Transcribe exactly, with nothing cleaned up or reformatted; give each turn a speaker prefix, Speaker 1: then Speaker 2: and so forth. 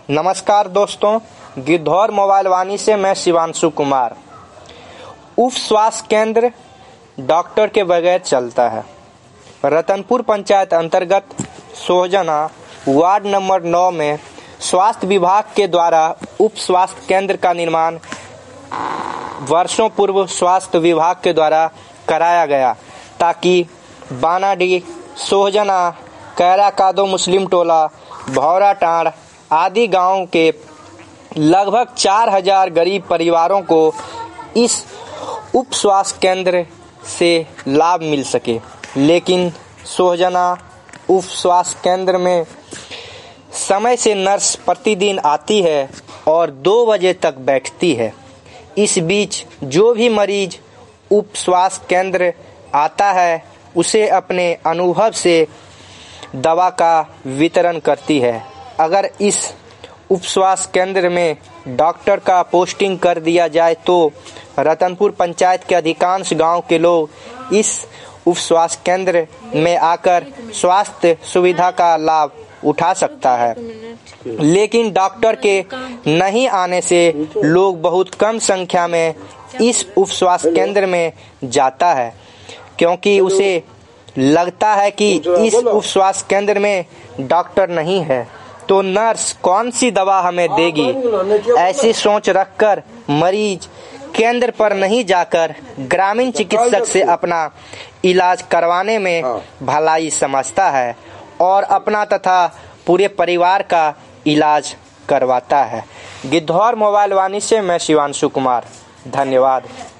Speaker 1: नमस्कार दोस्तों, गिद्धौर मोबाइल वाणी से मैं शिवांशु कुमार। उप स्वास्थ्य केंद्र डॉक्टर के बगैर चलता है। रतनपुर पंचायत अंतर्गत सोहजना वार्ड नंबर नौ में स्वास्थ्य विभाग के द्वारा उप स्वास्थ्य केंद्र का निर्माण वर्षों पूर्व स्वास्थ्य विभाग के द्वारा कराया गया, ताकि बानाडीह, सोहजना, कैरा कादो मुस्लिम टोला, भौरा टांड़ आदि गांवों के लगभग चार हजार गरीब परिवारों को इस उप स्वास्थ्य केंद्र से लाभ मिल सके। लेकिन सोहजना उप स्वास्थ्य केंद्र में समय से नर्स प्रतिदिन आती है और दो बजे तक बैठती है। इस बीच जो भी मरीज उप स्वास्थ्य केंद्र आता है, उसे अपने अनुभव से दवा का वितरण करती है। अगर इस उप स्वास्थ्य केंद्र में डॉक्टर का पोस्टिंग कर दिया जाए तो रतनपुर पंचायत के अधिकांश गांव के लोग इस उप स्वास्थ्य केंद्र में आकर स्वास्थ्य सुविधा का लाभ उठा सकता है। लेकिन डॉक्टर के नहीं आने से लोग बहुत कम संख्या में इस उप स्वास्थ्य केंद्र में जाता है, क्योंकि उसे लगता है कि इस उप स्वास्थ्य केंद्र में डॉक्टर नहीं है तो नर्स कौन सी दवा हमें देगी। ऐसी सोच रखकर मरीज केंद्र पर नहीं जाकर ग्रामीण चिकित्सक से अपना इलाज करवाने में भलाई समझता है और अपना तथा पूरे परिवार का इलाज करवाता है। गिद्धौर मोबाइल वाणी से मैं शिवांशु कुमार, धन्यवाद।